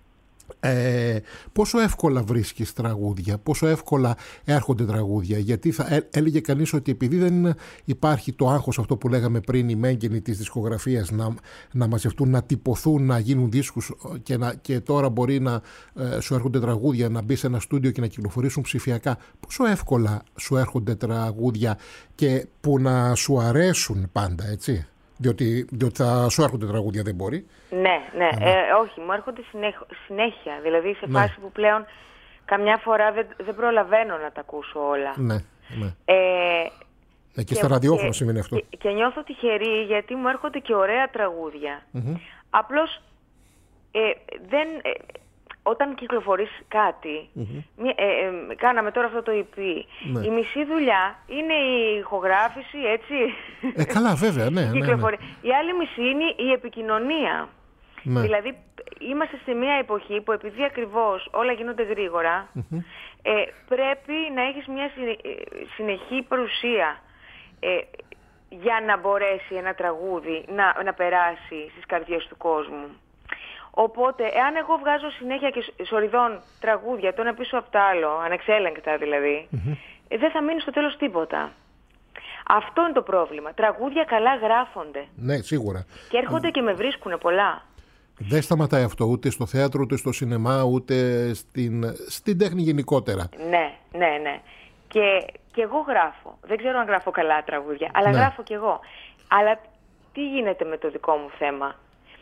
Ε, πόσο εύκολα βρίσκεις τραγούδια, πόσο εύκολα έρχονται τραγούδια? Γιατί θα έ, έλεγε κανείς ότι επειδή δεν υπάρχει το άγχος αυτό που λέγαμε πριν, οι μέγενοι της δισκογραφίας να, να μαζευτούν, να τυπωθούν, να γίνουν δίσκους και, να, και τώρα μπορεί να ε, σου έρχονται τραγούδια, να μπει σε ένα στούντιο και να κυκλοφορήσουν ψηφιακά. Πόσο εύκολα σου έρχονται τραγούδια και που να σου αρέσουν πάντα, έτσι? Διότι, διότι θα σου έρχονται τραγούδια, δεν μπορεί. Ναι, ναι. Ε, όχι, μου έρχονται συνέχ, συνέχεια. Δηλαδή σε φάση ναι. που πλέον καμιά φορά δεν, δεν προλαβαίνω να τα ακούσω όλα. Ναι, ναι. Ε, ναι και, και στα ραδιόφωνα συμβαίνει αυτό. Και, και νιώθω τυχερή γιατί μου έρχονται και ωραία τραγούδια. Mm-hmm. Απλώς ε, δεν... Ε, όταν κυκλοφορείς κάτι, mm-hmm. ε, ε, κάναμε τώρα αυτό το ι πι, ναι. η μισή δουλειά είναι η ηχογράφηση, έτσι. Ε, καλά, βέβαια, ναι, ναι, ναι. Η άλλη μισή είναι η επικοινωνία. Ναι. Δηλαδή, είμαστε σε μια εποχή που επειδή ακριβώς όλα γίνονται γρήγορα, mm-hmm. ε, πρέπει να έχεις μια συνεχή παρουσία ε, για να μπορέσει ένα τραγούδι να, να περάσει στις καρδιές του κόσμου. Οπότε, εάν εγώ βγάζω συνέχεια και σοριδών τραγούδια, το ένα πίσω από το άλλο, ανεξέλεγκτα δηλαδή, mm-hmm. ε, δεν θα μείνει στο τέλος τίποτα. Αυτό είναι το πρόβλημα. Τραγούδια καλά γράφονται. Ναι, σίγουρα. Και έρχονται mm. και με βρίσκουν πολλά. Δεν σταματάει αυτό ούτε στο θέατρο, ούτε στο σινεμά, ούτε στην, στην τέχνη γενικότερα. Ναι, ναι, ναι. Και, και εγώ γράφω. Δεν ξέρω αν γράφω καλά τραγούδια, αλλά ναι. γράφω κι εγώ. Αλλά τι γίνεται με το δικό μου θέμα?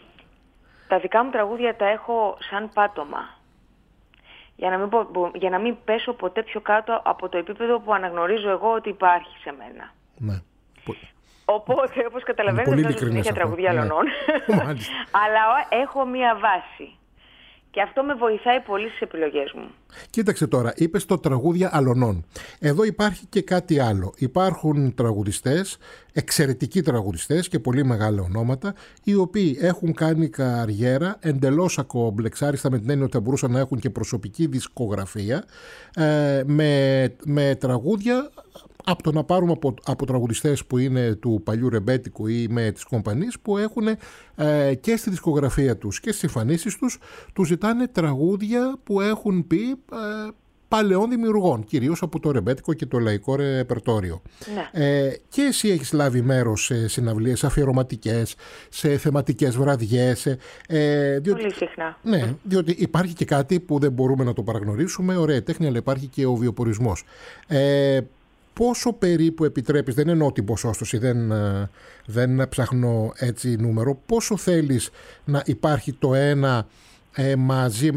Τα δικά μου τραγούδια τα έχω σαν πάτωμα. Για να μην, για να μην πέσω ποτέ πιο κάτω από το επίπεδο που αναγνωρίζω εγώ ότι υπάρχει σε μένα. Ναι. Οπότε, όπως καταλαβαίνετε, δεν παίζω συνέχεια τραγούδια αλλωνών. Ναι. Αλλά έχω μία βάση. Και αυτό με βοηθάει πολύ στις επιλογές μου. Κοίταξε τώρα, είπες το τραγούδια αλλωνών. Εδώ υπάρχει και κάτι άλλο. Υπάρχουν τραγουδιστές, εξαιρετικοί τραγουδιστές και πολύ μεγάλα ονόματα, οι οποίοι έχουν κάνει καριέρα εντελώς ακομπλεξάριστα, με την έννοια ότι θα μπορούσαν να έχουν και προσωπική δισκογραφία, ε, με, με τραγούδια από το να πάρουμε από, από τραγουδιστές που είναι του παλιού ρεμπέτικου ή με τις κομπανίες που έχουν ε, και στη δισκογραφία τους και στις εμφανίσεις τους, τους ζητάνε τραγούδια που έχουν πει ε, παλαιών δημιουργών, κυρίως από το ρεμπέτικο και το λαϊκό ρεπερτόριο. Ναι. Ε, και εσύ έχεις λάβει μέρος σε συναυλίες αφιερωματικές, σε θεματικές βραδιές. Ε, διότι, πολύ συχνά. Ναι, διότι υπάρχει και κάτι που δεν μπορούμε να το παραγνωρίσουμε, ωραία τέχνη, αλλά υπάρχει και ο βιοπορισμός. Ε, Πόσο περίπου επιτρέπεις, δεν εννοώ την ποσόστοση, δεν, δεν ψάχνω έτσι νούμερο, πόσο θέλεις να υπάρχει το ένα ε, μαζί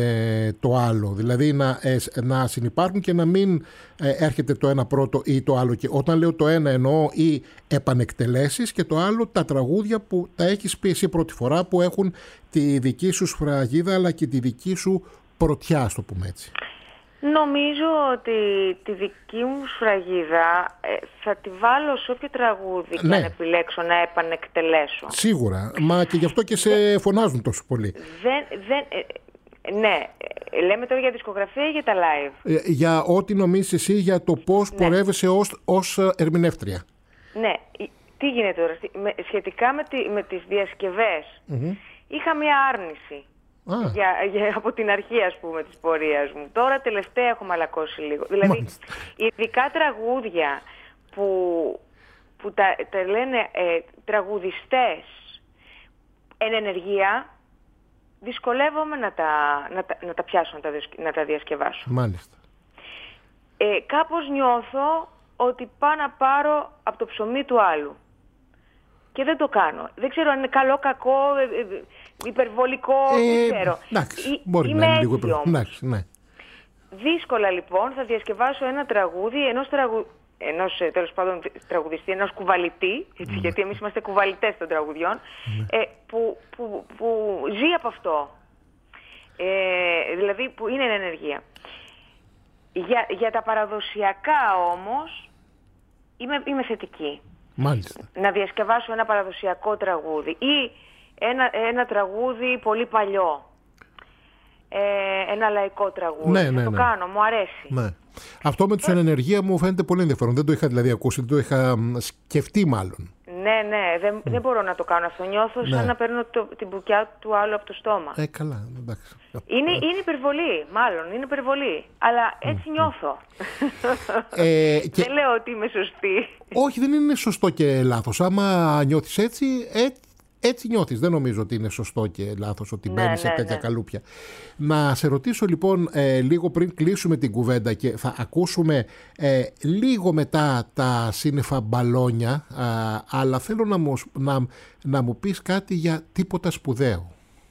με το άλλο, δηλαδή να, ε, να συνυπάρχουν και να μην ε, έρχεται το ένα πρώτο ή το άλλο. Και όταν λέω το ένα εννοώ ή επανεκτελέσεις και το άλλο τα τραγούδια που τα έχεις πει εσύ πρώτη φορά, που έχουν τη δική σου σφραγίδα αλλά και τη δική σου πρωτιά, ας το πούμε έτσι. Νομίζω ότι τη δική μου σφραγίδα ε, θα τη βάλω σε όποιο τραγούδι ναι. και να επιλέξω να επανεκτελέσω. Σίγουρα, μα και γι' αυτό και σε φωνάζουν τόσο πολύ. Δεν, δεν, ε, ναι, λέμε τώρα για δισκογραφία ή για τα live? Ε, για ό,τι νομίζεις εσύ για το πώς ναι. πορεύεσαι ως, ως ερμηνεύτρια. Ναι, τι γίνεται τώρα, σχετικά με, τη, με τις διασκευές, mm-hmm. είχα μια άρνηση. Ah. Για, για, από την αρχή, ας πούμε, της πορείας μου. Τώρα τελευταία έχω μαλακώσει λίγο. Δηλαδή, ειδικά τραγούδια που, που τα, τα λένε ε, τραγουδιστές εν ενεργεία, δυσκολεύομαι να τα, να τα, να τα πιάσω, να τα, να τα διασκευάσω. Μάλιστα. Ε, κάπως νιώθω ότι πάω να πάρω από το ψωμί του άλλου. Και δεν το κάνω. Δεν ξέρω αν είναι καλό, κακό, υπερβολικό, ε, δεν ξέρω. Εντάξει, μπορεί να είναι λίγο υπερβολικό. Ναι. Δύσκολα λοιπόν θα διασκευάσω ένα τραγούδι ενός, τραγου... ενός τέλος πάντων τραγουδιστή, ενός κουβαλητή, έτσι, mm. γιατί εμείς είμαστε κουβαλητές των τραγουδιών, mm. ε, που, που, που ζει από αυτό. Ε, δηλαδή που είναι εν ενεργεία. Για, για τα παραδοσιακά όμως είμαι, είμαι θετική. Μάλιστα. Να διασκευάσω ένα παραδοσιακό τραγούδι ή ένα, ένα τραγούδι πολύ παλιό, ε, ένα λαϊκό τραγούδι. Ναι, θα ναι, το ναι. κάνω, μου αρέσει. Ναι. Αυτό με τους εν ενεργεία μου φαίνεται πολύ ενδιαφέρον. Δεν το είχα δηλαδή ακούσει, δεν το είχα σκεφτεί μάλλον. Ναι, ναι, δεν, mm. δεν μπορώ να το κάνω αυτό. Νιώθω ναι. σαν να παίρνω το, την μπουκιά του άλλου από το στόμα. Ε, καλά, εντάξει. Είναι, είναι υπερβολή, μάλλον, είναι υπερβολή. Αλλά έτσι mm. νιώθω. Ε, και... Δεν λέω ότι είμαι σωστή. Όχι, δεν είναι σωστό και λάθος. Άμα νιώθεις έτσι, έτσι, έτσι νιώθεις. Δεν νομίζω ότι είναι σωστό και λάθος ότι ναι, μπαίνεις ναι, σε τέτοια ναι. καλούπια. Να σε ρωτήσω λοιπόν ε, λίγο πριν κλείσουμε την κουβέντα και θα ακούσουμε ε, λίγο μετά τα σύννεφα μπαλόνια, ε, αλλά θέλω να μου, να, να μου πεις κάτι για τίποτα σπουδαίο.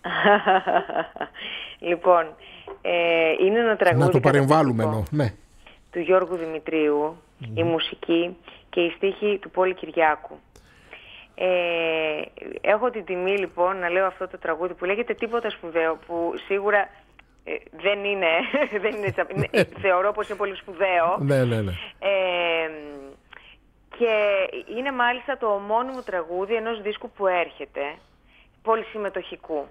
Λοιπόν, ε, είναι ένα τραγούδι να το παρεμβάλλουμε ενώ, ναι. του Γιώργου Δημητρίου, mm. η μουσική και η στίχη του Πόλη Κυριάκου. Ε, έχω την τιμή λοιπόν να λέω αυτό το τραγούδι που λέγεται Τίποτα σπουδαίο, που σίγουρα ε, δεν είναι, δεν είναι είναι, θεωρώ πως είναι πολύ σπουδαίο. Ναι, ναι, ναι. Ε, και είναι μάλιστα το ομώνυμο τραγούδι ενός δίσκου που έρχεται, πολυσυμμετοχικού.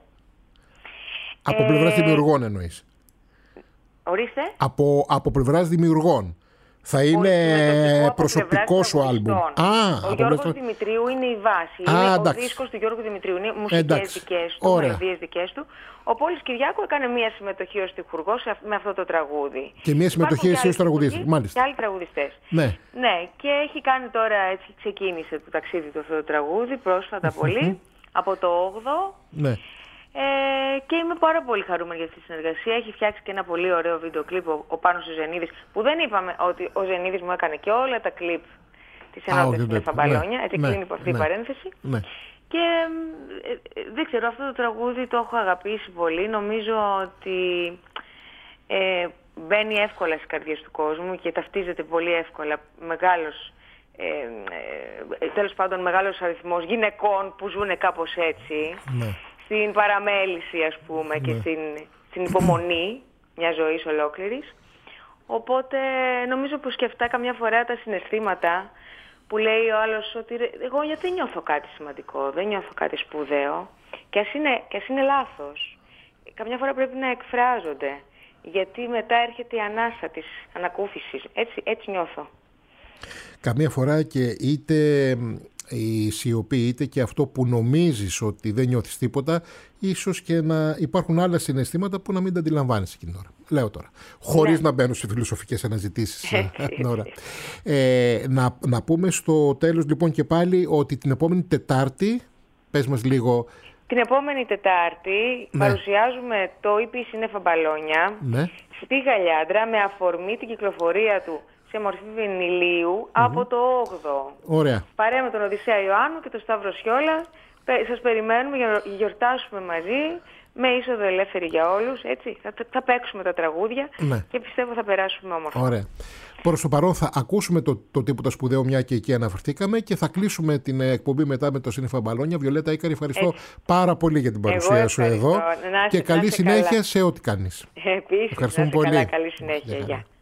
Από πλευράς ε, δημιουργών εννοείς? Ορίστε. Από, από πλευράς δημιουργών. Θα είναι προσωπικό σου άλμπουμ. Α, ο Γιώργος πλευρά... Δημητρίου είναι η βάση. Α, είναι εντάξει. Ο δίσκος του Γιώργου Δημητρίου. Είναι μουσικές δικές του, μελωδίες δικές του. Ο Πόλης Κυριάκου έκανε μία συμμετοχή ως τυχουργός με αυτό το τραγούδι. Και μία συμμετοχή εσύ ως τραγουδίστης. Μάλιστα. Και άλλοι τραγουδιστές. Ναι. Ναι, και έχει κάνει τώρα, έτσι ξεκίνησε το ταξίδι του αυτό το τραγούδι πρόσφατα πολύ, από το όγδοο. Ναι. Ε, και είμαι πάρα πολύ χαρούμενη για αυτή τη συνεργασία. Έχει φτιάξει και ένα πολύ ωραίο βίντεο κλιπ ο, ο Πάνος ο Ζενίδης, που δεν είπαμε ότι ο Ζενίδης μου έκανε και όλα τα κλιπ της ενότητας του Φαμπαλόνια. Ναι, έτσι ναι, κλείνει αυτή ναι, η παρένθεση. Ναι. Και ε, δεν ξέρω, αυτό το τραγούδι το έχω αγαπήσει πολύ. Νομίζω ότι ε, μπαίνει εύκολα στις καρδιές του κόσμου και ταυτίζεται πολύ εύκολα μεγάλος, ε, ε, τέλος πάντων μεγάλος αριθμός γυναικών που ζουν κάπως έτσι. Ναι. Στην παραμέληση, ας πούμε, ναι. και στην, στην υπομονή μια ζωής ολόκληρης. Οπότε νομίζω πως και αυτά καμιά φορά τα συναισθήματα που λέει ο άλλος ότι εγώ γιατί δεν νιώθω κάτι σημαντικό, δεν νιώθω κάτι σπουδαίο και ας είναι, και ας είναι λάθος. Καμιά φορά πρέπει να εκφράζονται, γιατί μετά έρχεται η ανάσα της ανακούφισης. Έτσι, έτσι νιώθω. Καμία φορά και είτε η σιωπή είτε και αυτό που νομίζεις ότι δεν νιώθεις τίποτα, ίσως και να υπάρχουν άλλα συναισθήματα που να μην τα αντιλαμβάνεις εκείνη την ώρα. Λέω τώρα. Χωρίς ναι. να μπαίνω σε φιλοσοφικές αναζητήσεις. ε, να, να πούμε στο τέλος λοιπόν και πάλι ότι την επόμενη Τετάρτη, πες μας λίγο. Την επόμενη Τετάρτη ναι. παρουσιάζουμε το ι πι Σύννεφα Μπαλόνια ναι. στη Γαλιάντρα με αφορμή την κυκλοφορία του σε μορφή βινιλίου mm-hmm. από το όγδοο. Ωραία. Παρέα με τον Οδυσσέα Ιωάννου και τον Σταύρο Σιόλα. Σας περιμένουμε για να γιορτάσουμε μαζί με είσοδο ελεύθερη για όλους. Έτσι. Θα, θα παίξουμε τα τραγούδια ναι. και πιστεύω θα περάσουμε όμορφα. Ωραία. Προς το παρόν θα ακούσουμε το, το τίποτα σπουδαίο, μια και εκεί αναφερθήκαμε, και θα κλείσουμε την εκπομπή μετά με το Σύννεφα Μπαλόνια. Βιολέτα Ίκαρη, ευχαριστώ Έτσι. πάρα πολύ για την παρουσία σου εδώ να, και να, καλή να συνέχεια καλά. σε ό,τι κάνεις. Επίσης, ευχαριστούμε πολύ. Καλά, καλή συνέχεια. Γεια. Γεια.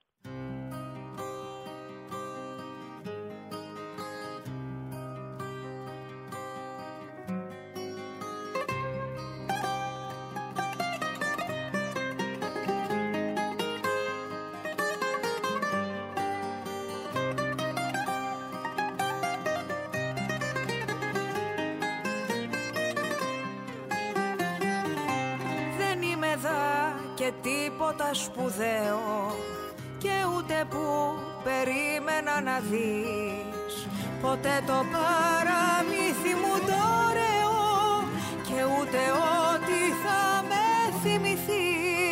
Και τίποτα σπουδαίο και ούτε που περίμενα να δεις ποτέ το παραμύθι μου το ωραίο και ούτε ότι θα με θυμηθείς.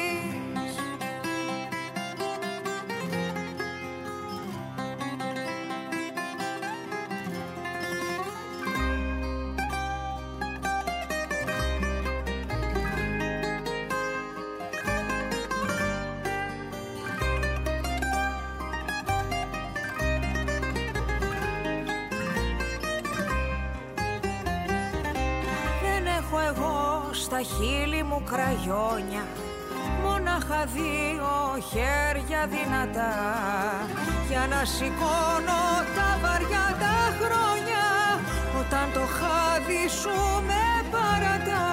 Στα χείλη μου κραγιόνια, μόναχα δύο χέρια δυνατά για να σηκώνω τα βαριά τα χρόνια όταν το χάδι σου με παρατά.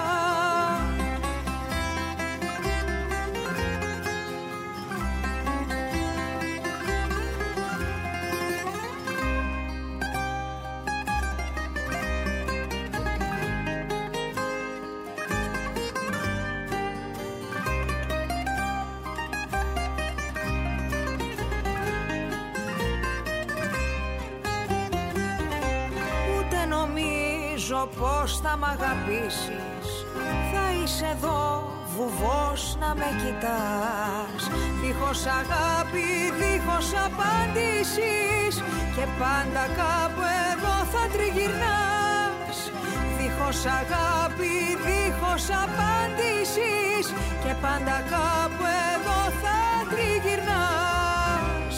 Νομίζω πως θα μ' αγαπήσεις. Θα είσαι εδώ βουβός να με κοιτάς, δίχως αγάπη, δίχως απάντησης, και πάντα κάπου εδώ θα τριγυρνάς. Δίχως αγάπη, δίχως απάντησης, και πάντα κάπου εδώ θα τριγυρνάς.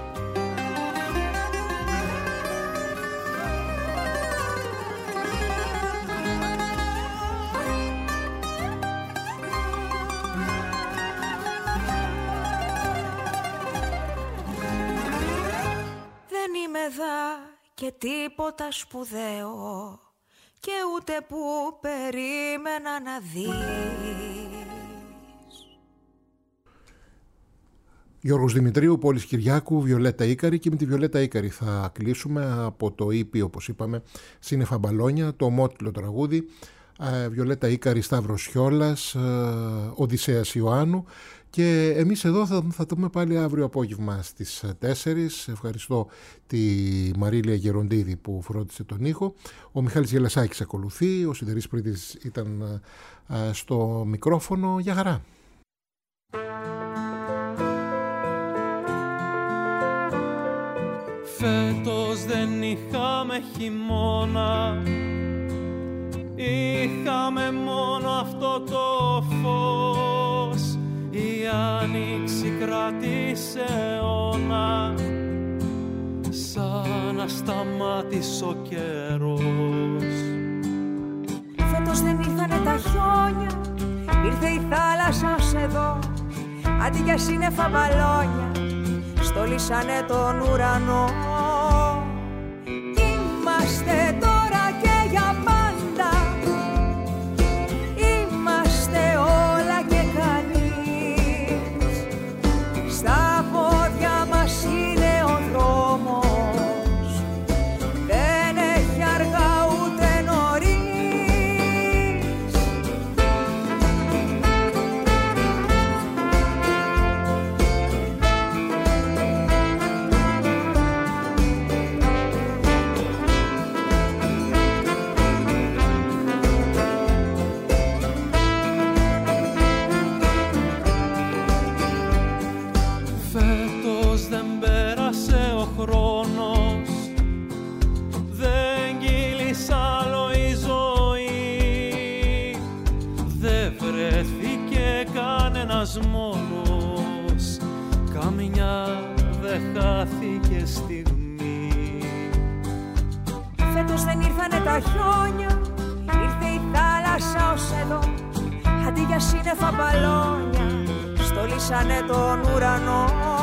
Δεν είμαι δα και τίποτα σπουδαίο, και ούτε που περίμενα να δεις. Γιώργος Δημητρίου, Πόλης Κυριάκου, Βιολέτα Ίκαρη, και με τη Βιολέτα Ίκαρη θα κλείσουμε από το ι πι, όπως είπαμε, Σύννεφα Μπαλόνια, το ομότιλο τραγούδι. Βιολέτα Ίκαρη, Σταύρος Χιόλας, Οδυσσέας Ιωάννου, και εμείς εδώ θα, θα το πούμε πάλι αύριο απόγευμα στις τέσσερις. Ευχαριστώ τη Μαρίλια Γεροντίδη που φρόντισε τον ήχο. Ο Μιχάλης Γελασάκης ακολουθεί, ο Σιδερής Πρίτης ήταν στο μικρόφωνο. Γεια χαρά. Φέτος δεν είχαμε χειμώνα, είχαμε μόνο αυτό το φως. Η άνοιξη κράτησε αιώνα, σαν να σταμάτησε ο καιρός. Φέτος δεν ήρθανε τα χιόνια, ήρθε η θάλασσα ως εδώ. Αντί για σύννεφα μπαλόνια, στολίσανε τον ουρανό. Είμαστε τώρα και για πάντα, είμαστε όλα και κανείς. Στα πόδια μας είναι ο δρόμος, δεν έχει αργά ούτε νωρίς. Χρόνος, δεν κύλησε άλλο η ζωή, δεν βρέθηκε κανένας μόνος, καμιά δεν χάθηκε στιγμή. Φέτος δεν ήρθανε τα χιόνια, ήρθε η θάλασσα ως εδώ. Αντί για σύννεφα μπαλόνια, στολίσανε τον ουρανό.